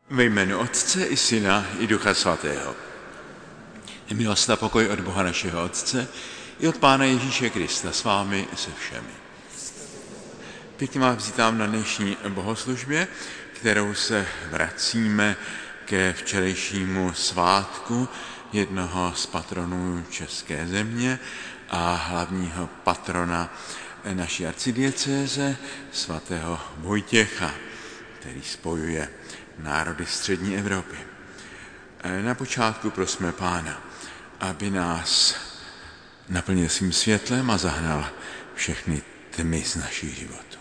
Ve jménu Otce i Syna i Ducha Svatého. Milost a pokoj od Boha našeho Otce i od Pána Ježíše Krista s vámi se všemi. Pěkně vás vítám na dnešní bohoslužbě, kterou se vracíme ke včerejšímu svátku jednoho z patronů české země a hlavního patrona naší arcidiecéze, svatého Vojtěcha, který spojuje národy střední Evropy. Na počátku prosme Pána, aby nás naplnil svým světlem a zahnal všechny tmy z našich životů.